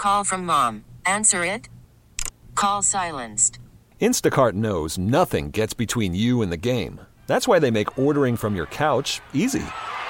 Call from mom. Answer it. Call silenced. Instacart knows nothing gets between you and the game. That's why they make ordering from your couch easy.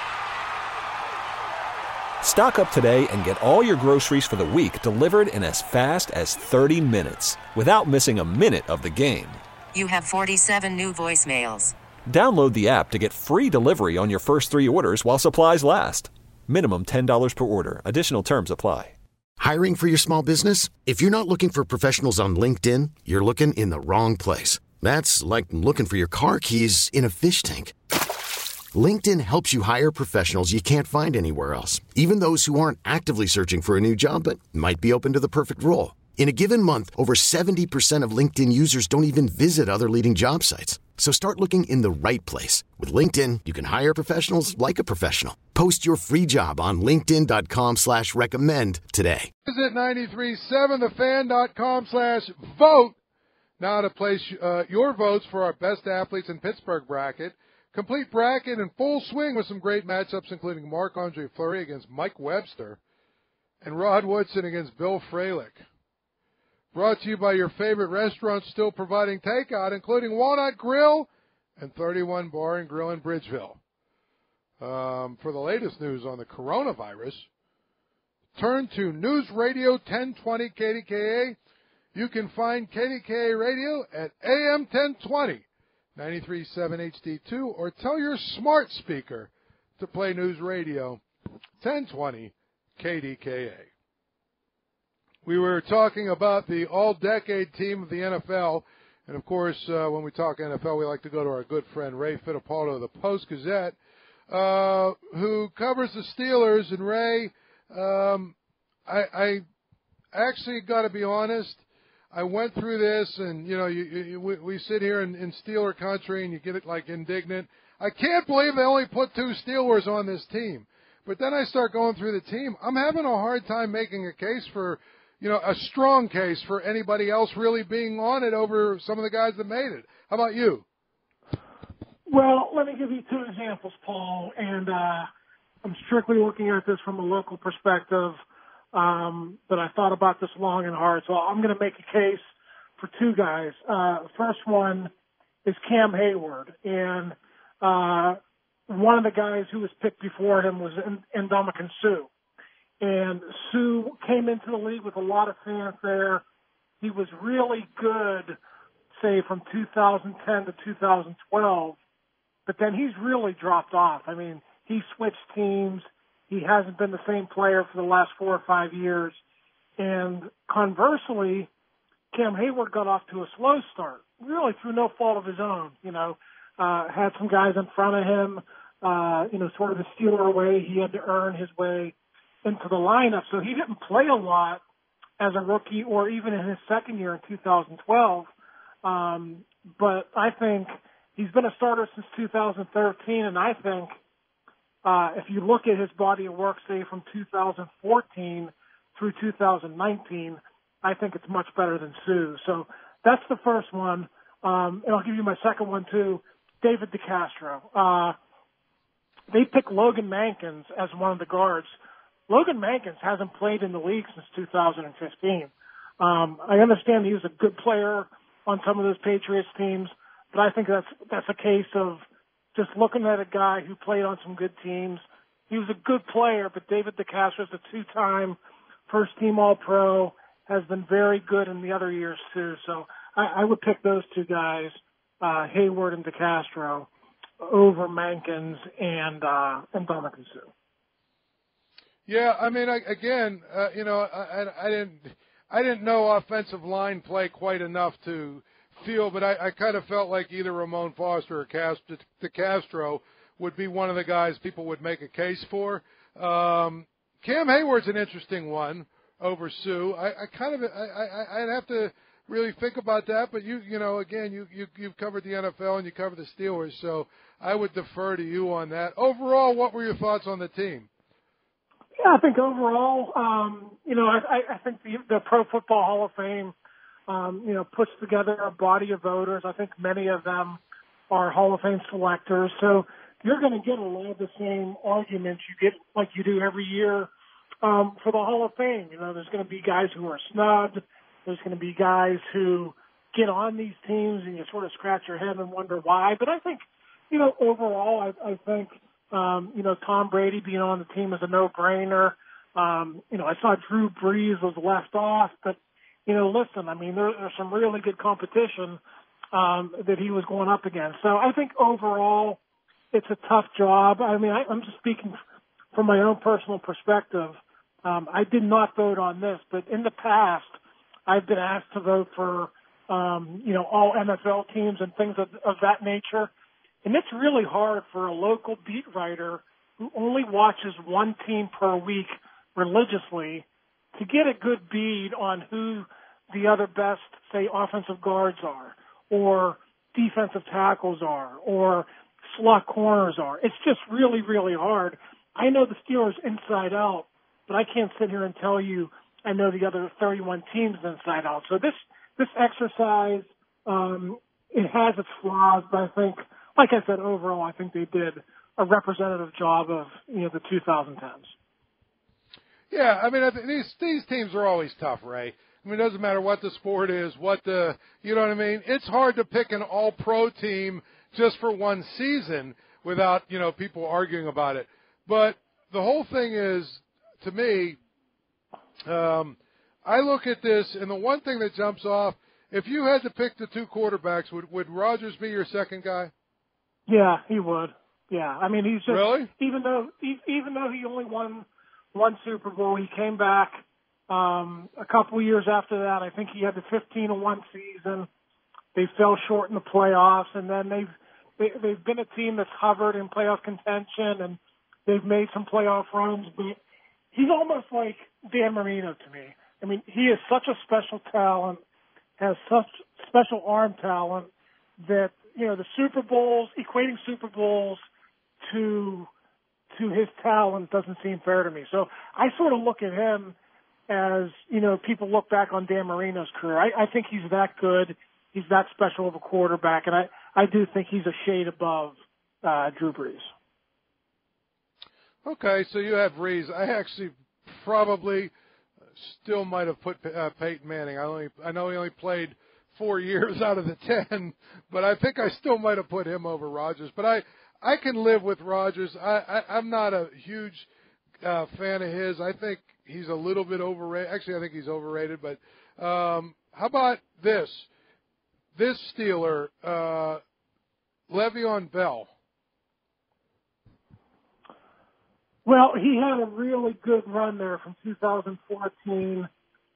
Stock up today and get all your groceries for the week delivered in as fast as 30 minutes without missing a minute of the game. You have 47 new voicemails. Download the app to get free delivery on your first 3 orders while supplies last. Minimum $10 per order. Additional terms apply. Hiring for your small business? If you're not looking for professionals on LinkedIn, you're looking in the wrong place. That's like looking for your car keys in a fish tank. LinkedIn helps you hire professionals you can't find anywhere else, even those who aren't actively searching for a new job but might be open to the perfect role. In a given month, over 70% of LinkedIn users don't even visit other leading job sites. So start looking in the right place. With LinkedIn, you can hire professionals like a professional. Post your free job on linkedin.com/recommend today. Visit 937thefan.com/vote now to place your votes for our best athletes in Pittsburgh bracket. Complete bracket in full swing with some great matchups, including Marc-Andre Fleury against Mike Webster and Rod Woodson against Bill Fralick. Brought to you by your favorite restaurants still providing takeout, including Walnut Grill and 31 Bar and Grill in Bridgeville. For the latest news on the coronavirus, turn to News Radio 1020 KDKA. You can find KDKA Radio at AM 1020, 93.7 HD2, or tell your smart speaker to play News Radio 1020 KDKA. We were talking about the all-decade team of the NFL, and of course, when we talk NFL, we like to go to our good friend Ray Fittipaldo of the Post-Gazette, who covers the Steelers. And Ray, I actually got to be honest, I went through this, and we sit here in Steeler country, and you get it like indignant. I can't believe they only put 2 Steelers on this team. But then I start going through the team. I'm having a hard time making a case for, a strong case for anybody else really being on it over some of the guys that made it. How about you? Well, let me give you 2 examples, Paul, and I'm strictly looking at this from a local perspective, but I thought about this long and hard, so I'm going to make a case for 2 guys. First one is Cam Hayward, and one of the guys who was picked before him was Ndamukong Suh. And Sue came into the league with a lot of fans there. He was really good, say, from 2010 to 2012. But then he's really dropped off. I mean, he switched teams. He hasn't been the same player for the last 4 or 5 years. And conversely, Cam Hayward got off to a slow start, really through no fault of his own. Had some guys in front of him, sort of the Steeler way. He had to earn his way into the lineup. So he didn't play a lot as a rookie or even in his second year in 2012. But I think he's been a starter since 2013, and I think if you look at his body of work, say, from 2014 through 2019, I think it's much better than Sue. So that's the first one. And I'll give you my second one, too, David DeCastro. They picked Logan Mankins as one of the guards. Logan Mankins hasn't played in the league since 2015. I understand he was a good player on some of those Patriots teams, but I think that's a case of just looking at a guy who played on some good teams. He was a good player, but David DeCastro is a 2-time first-team All-Pro, has been very good in the other years, too. So I would pick those 2 guys, Hayward and DeCastro, over Mankins and Ndamukong Suh. Yeah, I mean, I didn't know offensive line play quite enough to feel, but I kind of felt like either Ramon Foster or DeCastro would be one of the guys people would make a case for. Cam Hayward's an interesting one over Sue. I'd have to really think about that, but you've covered the NFL and you cover the Steelers, so I would defer to you on that. Overall, what were your thoughts on the team? Yeah, I think overall, I think the Pro Football Hall of Fame, puts together a body of voters. I think many of them are Hall of Fame selectors. So you're going to get a lot of the same arguments you get like you do every year for the Hall of Fame. There's going to be guys who are snubbed. There's going to be guys who get on these teams and you sort of scratch your head and wonder why. But I think, overall, I think, Tom Brady being on the team is a no-brainer. I saw Drew Brees was left off, but, listen, I mean, there's some really good competition that he was going up against. So I think overall it's a tough job. I mean, I'm just speaking from my own personal perspective. I did not vote on this, but in the past, I've been asked to vote for, all NFL teams and things of that nature. And it's really hard for a local beat writer who only watches one team per week religiously to get a good bead on who the other best, say, offensive guards are, or defensive tackles are, or slot corners are. It's just really, really hard. I know the Steelers inside out, but I can't sit here and tell you I know the other 31 teams inside out. So this exercise, it has its flaws, but I think, like I said, overall, I think they did a representative job of, the 2010s. Yeah, I mean, I think these teams are always tough, Ray. I mean, it doesn't matter what the sport is, you know what I mean? It's hard to pick an all-pro team just for one season without, people arguing about it. But the whole thing is, to me, I look at this, and the one thing that jumps off, if you had to pick the two quarterbacks, would Rodgers be your second guy? Yeah, he would. Yeah, I mean, he's just really? even though he only won one Super Bowl, he came back a couple of years after that. I think he had the 15-1 season. They fell short in the playoffs, and then they've been a team that's hovered in playoff contention, and they've made some playoff runs. But he's almost like Dan Marino to me. I mean, he is such a special talent, has such special arm talent that, the Super Bowls, equating Super Bowls to his talent doesn't seem fair to me. So I sort of look at him as, people look back on Dan Marino's career. I think he's that good. He's that special of a quarterback, and I do think he's a shade above Drew Brees. Okay, so you have Brees. I actually probably still might have put Peyton Manning. I know he only played 4 years out of the 10, but I think I still might have put him over Rodgers. But I can live with Rodgers. I'm not a huge fan of his. I think he's a little bit overrated. Actually, I think he's overrated. But how about this? This Steeler, Le'Veon Bell. Well, he had a really good run there from 2014.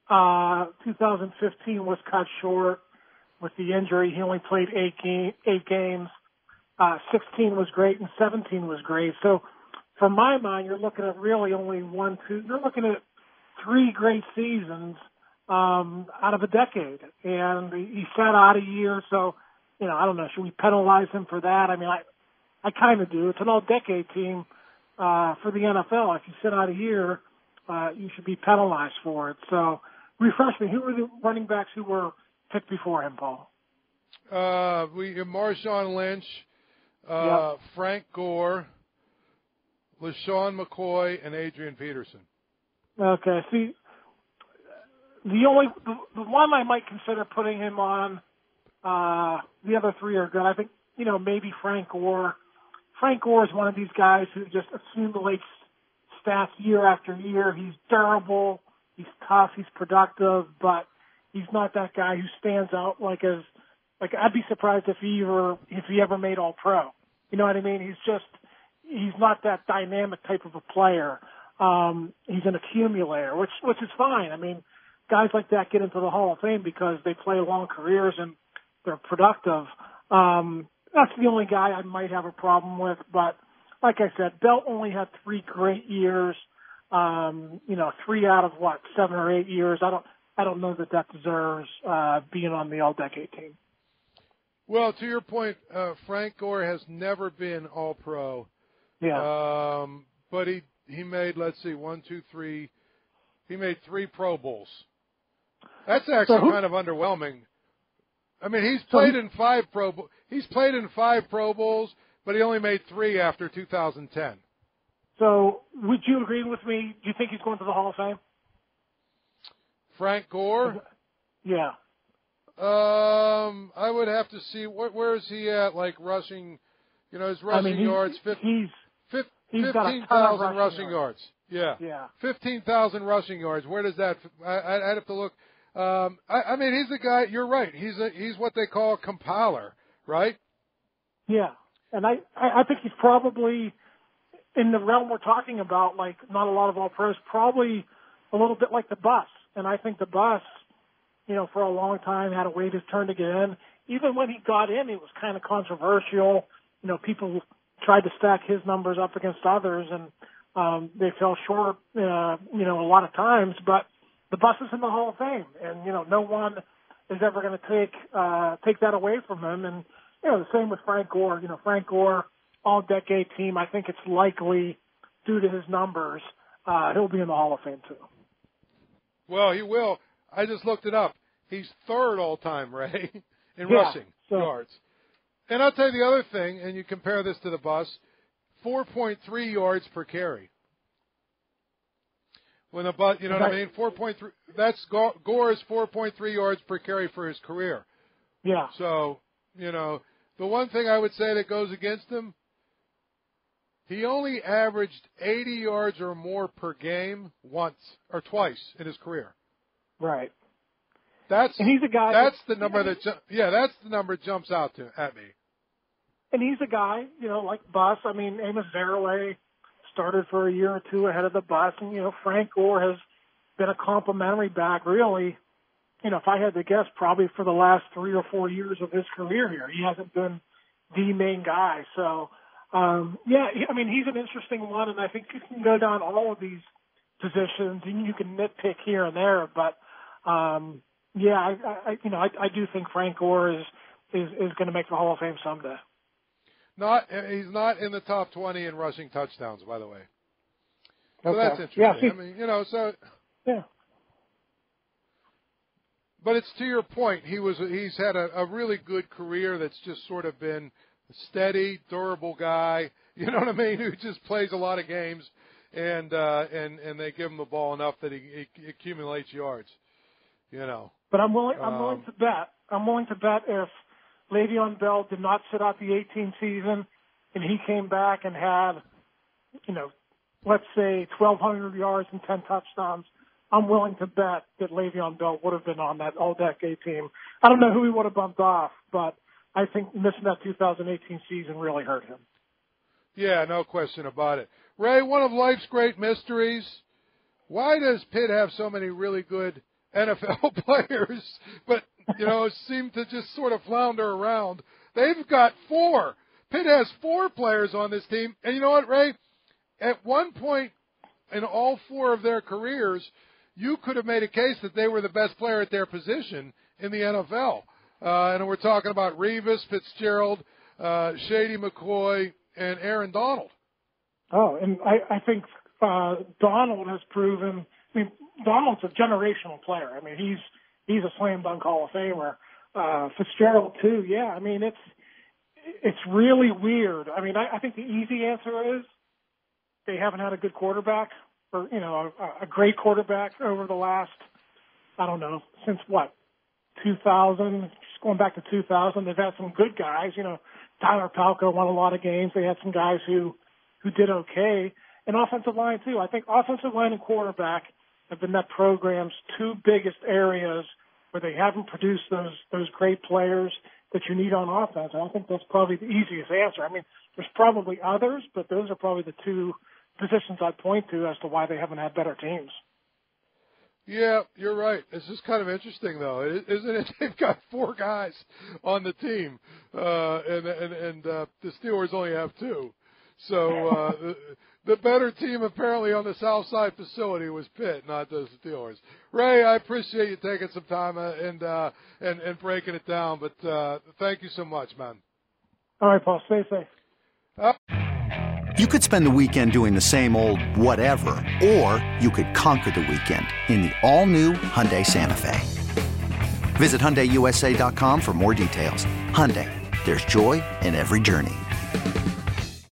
2015 was cut short with the injury. He only played eight games. 16 was great and 17 was great. So from my mind, you're looking at really only you're looking at 3 great seasons out of a decade. And he sat out a year. So, I don't know, should we penalize him for that? I mean, I kind of do. It's an all-decade team for the NFL. If you sit out a year, you should be penalized for it. So refresh me. Who were the running backs who were picked before him, Paul? Marshawn Lynch, Yep. Frank Gore, LaShawn McCoy, and Adrian Peterson. Okay. See, the one I might consider putting him on, the other 3 are good. I think, maybe Frank Gore. Frank Gore is one of these guys who just accumulates stats year after year. He's durable, he's tough, he's productive, but he's not that guy who stands out like I'd be surprised if he ever made All-Pro. You know what I mean? He's not that dynamic type of a player. He's an accumulator, which is fine. I mean, guys like that get into the Hall of Fame because they play long careers and they're productive. That's the only guy I might have a problem with. But like I said, Bell only had 3 great years. 3 out of 7 or 8 years. I don't know that deserves being on the all-decade team. Well, to your point, Frank Gore has never been All-Pro. Yeah. But he made, let's see, 1, 2, 3. He made 3 Pro Bowls. That's actually kind of underwhelming. I mean, he's played in 5 Pro Bowls, but he only made 3 after 2010. So would you agree with me? Do you think he's going to the Hall of Fame? Frank Gore? Yeah. I would have to see where is he at, like rushing, his rushing yards. He's got a 15,000 ton of rushing yards. Yeah. 15,000 rushing yards. Where does that? I'd have to look. I mean, he's the guy. You're right. He's what they call a compiler, right? Yeah, and I think he's probably in the realm we're talking about. Like not a lot of all pros, probably a little bit like the Bus. And I think the Bus, for a long time had to wait his turn to get in. Even when he got in, it was kind of controversial. People tried to stack his numbers up against others, and they fell short, a lot of times. But the Bus is in the Hall of Fame, and no one is ever going to take that away from him. And the same with Frank Gore. Frank Gore, all-decade team. I think it's likely, due to his numbers, he'll be in the Hall of Fame too. Well, he will. I just looked it up. He's third all-time, Ray, in rushing yards. And I'll tell you the other thing, and you compare this to the Bus, 4.3 yards per carry. When the Bus, what I mean? 4.3. That's Gore's 4.3 yards per carry for his career. Yeah. So, the one thing I would say that goes against him, he only averaged 80 yards or more per game once or twice in his career. Right. And he's a guy. That's the number that's the number that jumps out at me. And he's a guy, like Bus. I mean, Amos Zarraway started for a year or two ahead of the Bus, and Frank Gore has been a complimentary back, really. If I had to guess, probably for the last 3 or 4 years of his career here, he hasn't been the main guy. So. He's an interesting one, and I think you can go down all of these positions, and you can nitpick here and there. But I do think Frank Gore is going to make the Hall of Fame someday. He's not in the top 20 in rushing touchdowns, by the way. So okay. That's interesting. Yeah. Yeah. But it's to your point. He's had a really good career that's just sort of been steady, durable guy, you know what I mean, who just plays a lot of games, and they give him the ball enough that he accumulates yards, But I'm willing to bet. I'm willing to bet if Le'Veon Bell did not sit out the 18 season and he came back and had, let's say 1,200 yards and 10 touchdowns, I'm willing to bet that Le'Veon Bell would have been on that all-decade team. I don't know who he would have bumped off, but I think missing that 2018 season really hurt him. Yeah, no question about it. Ray, one of life's great mysteries, why does Pitt have so many really good NFL players, but, seem to just sort of flounder around? They've got 4. Pitt has 4 players on this team. And you know what, Ray? At one point in all 4 of their careers, you could have made a case that they were the best player at their position in the NFL. And we're talking about Revis, Fitzgerald, Shady McCoy, and Aaron Donald. Oh, and I think Donald has proven. I mean, Donald's a generational player. I mean, he's a slam dunk Hall of Famer. Fitzgerald too. Yeah. I mean, it's really weird. I mean, I think the easy answer is they haven't had a good quarterback, or a great quarterback over the last, I don't know, since what, 2000, just going back to 2000. They've had some good guys. Tyler Palko won a lot of games. They had some guys who did okay. And offensive line too. I think offensive line and quarterback have been that program's 2 biggest areas where they haven't produced those great players that you need on offense. And I think that's probably the easiest answer. I mean, there's probably others, but those are probably the 2 positions I'd point to as to why they haven't had better teams. Yeah, you're right. This is kind of interesting, though, isn't it? They've got 4 guys on the team, and the Steelers only have 2. So the better team apparently on the South Side facility was Pitt, not the Steelers. Ray, I appreciate you taking some time and breaking it down, but thank you so much, man. All right, Paul. Stay safe. You could spend the weekend doing the same old whatever, or you could conquer the weekend in the all-new Hyundai Santa Fe. Visit HyundaiUSA.com for more details. Hyundai, there's joy in every journey.